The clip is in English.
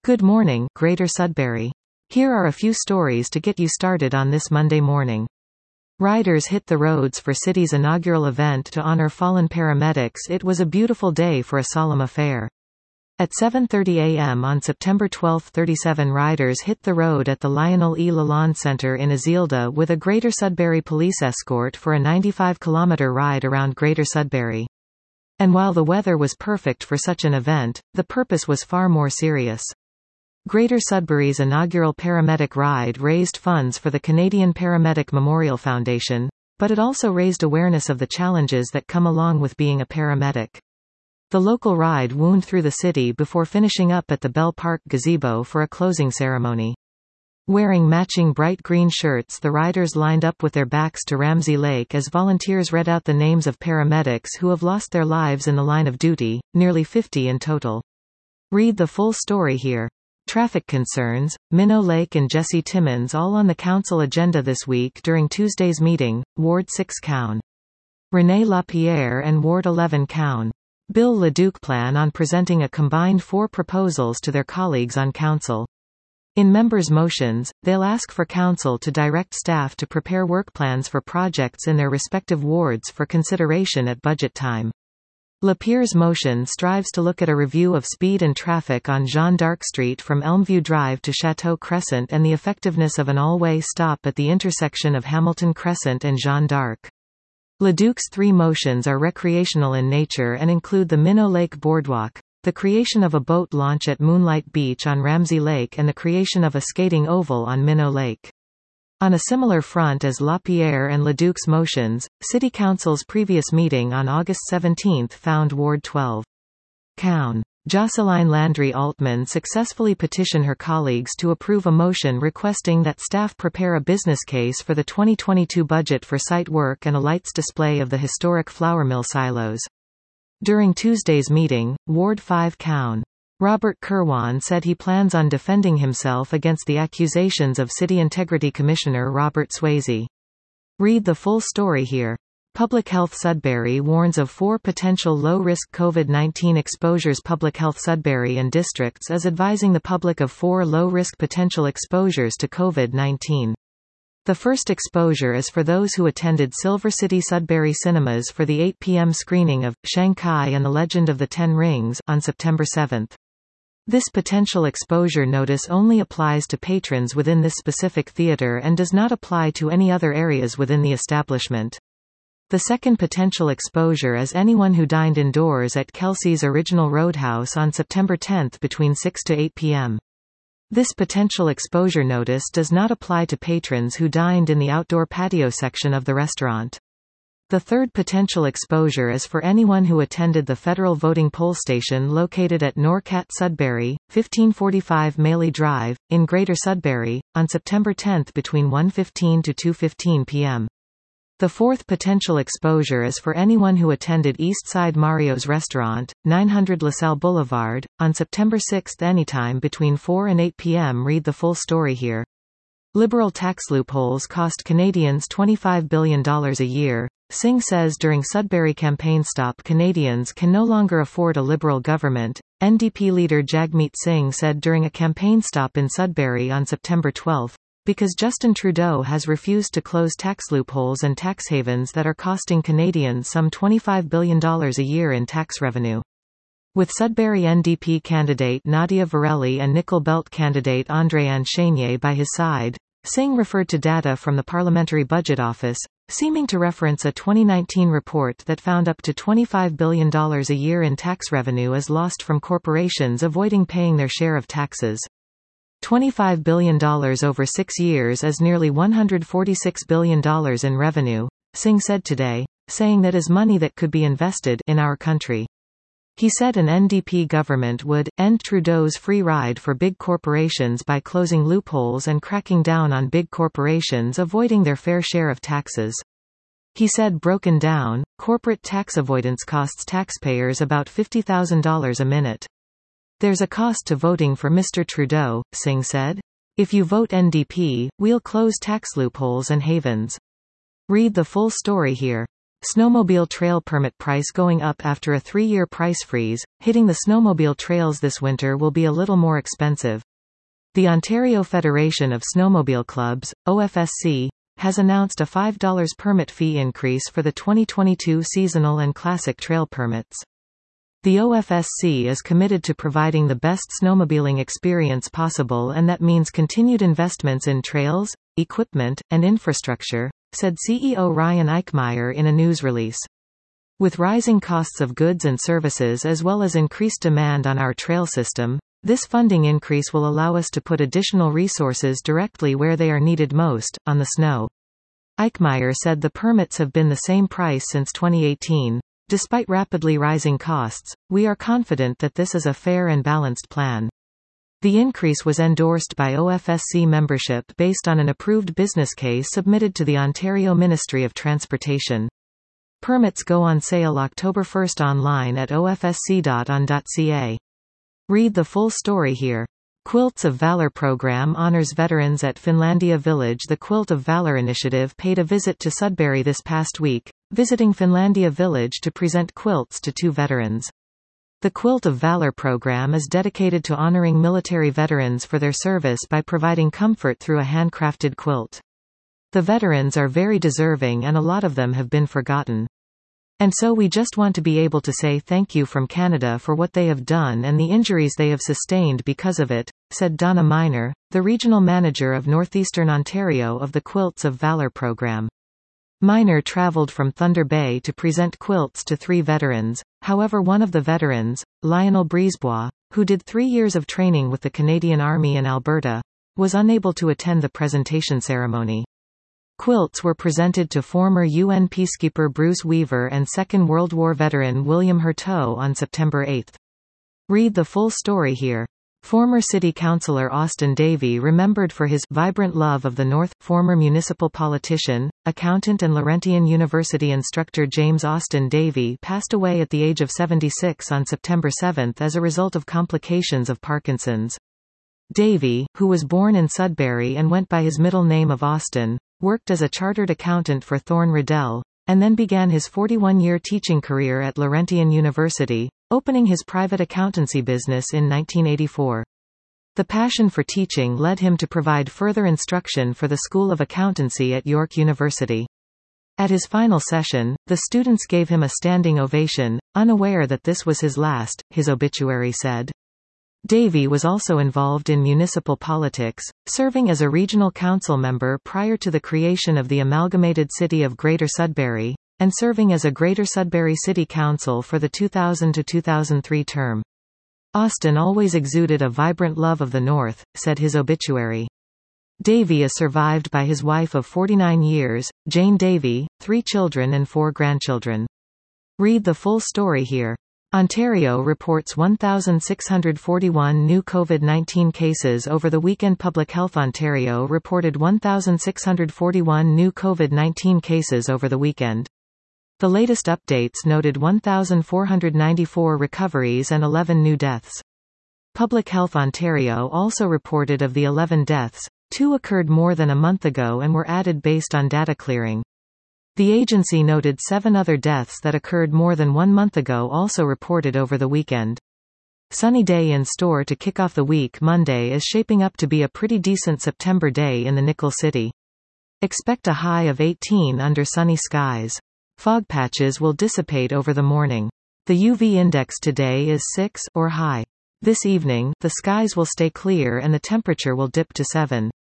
Good morning, Greater Sudbury. Here are a few stories to get you started on this Monday morning. Riders hit the roads for city's inaugural event to honor fallen paramedics. It was a beautiful day for a solemn affair. At 7:30 a.m. on September 12, 37 riders hit the road at the Lionel E. Lalonde Center in Azilda with a Greater Sudbury police escort for a 95-kilometer ride around Greater Sudbury. And while the weather was perfect for such an event, the purpose was far more serious. Greater Sudbury's inaugural paramedic ride raised funds for the Canadian Paramedic Memorial Foundation, but it also raised awareness of the challenges that come along with being a paramedic. The local ride wound through the city before finishing up at the Bell Park gazebo for a closing ceremony. Wearing matching bright green shirts, the riders lined up with their backs to Ramsey Lake as volunteers read out the names of paramedics who have lost their lives in the line of duty, nearly 50 in total. Read the full story here. Traffic concerns, Minnow Lake and Jesse Timmins all on the council agenda this week during Tuesday's meeting, Ward 6 Cown. Renee LaPierre and Ward 11 Cown. Bill Leduc plan on presenting a combined 4 proposals to their colleagues on council. In members' motions, they'll ask for council to direct staff to prepare work plans for projects in their respective wards for consideration at budget time. LaPierre's motion strives to look at a review of speed and traffic on Jeanne d'Arc Street from Elmview Drive to Chateau Crescent and the effectiveness of an all-way stop at the intersection of Hamilton Crescent and Jeanne d'Arc. Leduc's 3 motions are recreational in nature and include the Minnow Lake Boardwalk, the creation of a boat launch at Moonlight Beach on Ramsey Lake and the creation of a skating oval on Minnow Lake. On a similar front as LaPierre and Leduc's motions, City Council's previous meeting on August 17 found Ward 12 Cown. Jocelyn Landry Altman successfully petitioned her colleagues to approve a motion requesting that staff prepare a business case for the 2022 budget for site work and a lights display of the historic flour mill silos. During Tuesday's meeting, Ward 5 Cown. Robert Kirwan said he plans on defending himself against the accusations of City Integrity Commissioner Robert Swayze. Read the full story here. Public Health Sudbury warns of 4 potential low-risk COVID-19 exposures. Public Health Sudbury and Districts is advising the public of 4 low-risk potential exposures to COVID-19. The first exposure is for those who attended Silver City Sudbury Cinemas for the 8 p.m. screening of Shanghai and the Legend of the Ten Rings on September 7. This potential exposure notice only applies to patrons within this specific theater and does not apply to any other areas within the establishment. The second potential exposure is anyone who dined indoors at Kelsey's Original Roadhouse on September 10 between 6 to 8 p.m. This potential exposure notice does not apply to patrons who dined in the outdoor patio section of the restaurant. The third potential exposure is for anyone who attended the federal voting poll station located at Norcat Sudbury, 1545 Maley Drive, in Greater Sudbury, on September 10 between 1:15 to 2:15 p.m. The fourth potential exposure is for anyone who attended Eastside Mario's Restaurant, 900 LaSalle Boulevard, on September 6 anytime between 4 and 8 p.m. Read the full story here. Liberal tax loopholes cost Canadians $25 billion a year, Singh says during Sudbury campaign stop. Canadians can no longer afford a Liberal government, NDP leader Jagmeet Singh said during a campaign stop in Sudbury on September 12, because Justin Trudeau has refused to close tax loopholes and tax havens that are costing Canadians some $25 billion a year in tax revenue. With Sudbury NDP candidate Nadia Varela and Nickel Belt candidate André-Anne Chenier by his side, Singh referred to data from the Parliamentary Budget Office, seeming to reference a 2019 report that found up to $25 billion a year in tax revenue is lost from corporations avoiding paying their share of taxes. $25 billion over 6 years is nearly $146 billion in revenue, Singh said today, saying that is money that could be invested in our country. He said an NDP government would end Trudeau's free ride for big corporations by closing loopholes and cracking down on big corporations avoiding their fair share of taxes. He said broken down, corporate tax avoidance costs taxpayers about $50,000 a minute. There's a cost to voting for Mr. Trudeau, Singh said. If you vote NDP, we'll close tax loopholes and havens. Read the full story here. Snowmobile trail permit price going up after a 3-year price freeze, hitting the snowmobile trails this winter will be a little more expensive. The Ontario Federation of Snowmobile Clubs, OFSC, has announced a $5 permit fee increase for the 2022 seasonal and classic trail permits. The OFSC is committed to providing the best snowmobiling experience possible, and that means continued investments in trails, equipment, and infrastructure, said CEO Ryan Eichmeyer in a news release. With rising costs of goods and services as well as increased demand on our trail system, this funding increase will allow us to put additional resources directly where they are needed most, on the snow. Eichmeyer said the permits have been the same price since 2018. Despite rapidly rising costs, we are confident that this is a fair and balanced plan. The increase was endorsed by OFSC membership based on an approved business case submitted to the Ontario Ministry of Transportation. Permits go on sale October 1 online at ofsc.on.ca. Read the full story here. Quilts of Valor program honors veterans at Finlandia Village. The Quilt of Valor initiative paid a visit to Sudbury this past week, visiting Finlandia Village to present quilts to 2 veterans. The Quilt of Valor program is dedicated to honoring military veterans for their service by providing comfort through a handcrafted quilt. The veterans are very deserving and a lot of them have been forgotten. And so we just want to be able to say thank you from Canada for what they have done and the injuries they have sustained because of it, said Donna Miner, the regional manager of Northeastern Ontario of the Quilts of Valor program. Miner traveled from Thunder Bay to present quilts to 3 veterans. However, one of the veterans, Lionel Brisebois, who did 3 years of training with the Canadian Army in Alberta, was unable to attend the presentation ceremony. Quilts were presented to former UN peacekeeper Bruce Weaver and Second World War veteran William Hurteau on September 8. Read the full story here. Former City Councillor Austin Davey, remembered for his vibrant love of the North. Former municipal politician, accountant and Laurentian University instructor James Austin Davey passed away at the age of 76 on September 7 as a result of complications of Parkinson's. Davey, who was born in Sudbury and went by his middle name of Austin, worked as a chartered accountant for Thorne Riddell, and then began his 41-year teaching career at Laurentian University, opening his private accountancy business in 1984. The passion for teaching led him to provide further instruction for the School of Accountancy at York University. At his final session, the students gave him a standing ovation, unaware that this was his last, his obituary said. Davey was also involved in municipal politics, serving as a regional council member prior to the creation of the amalgamated city of Greater Sudbury, and serving as a Greater Sudbury City Council for the 2000 to 2003 term. Austin always exuded a vibrant love of the North, said his obituary. Davey is survived by his wife of 49 years, Jane Davey, 3 children and 4 grandchildren. Read the full story here. Ontario reports 1,641 new COVID-19 cases over the weekend. Public Health Ontario reported 1,641 new COVID-19 cases over the weekend. The latest updates noted 1,494 recoveries and 11 new deaths. Public Health Ontario also reported of the 11 deaths, 2 occurred more than a month ago and were added based on data clearing. The agency noted 7 other deaths that occurred more than 1 month ago also reported over the weekend. Sunny day in store to kick off the week. Monday is shaping up to be a pretty decent September day in the Nickel City. Expect a high of 18 under sunny skies. Fog patches will dissipate over the morning. The UV index today is 6 or high. This evening, the skies will stay clear and the temperature will dip to 7.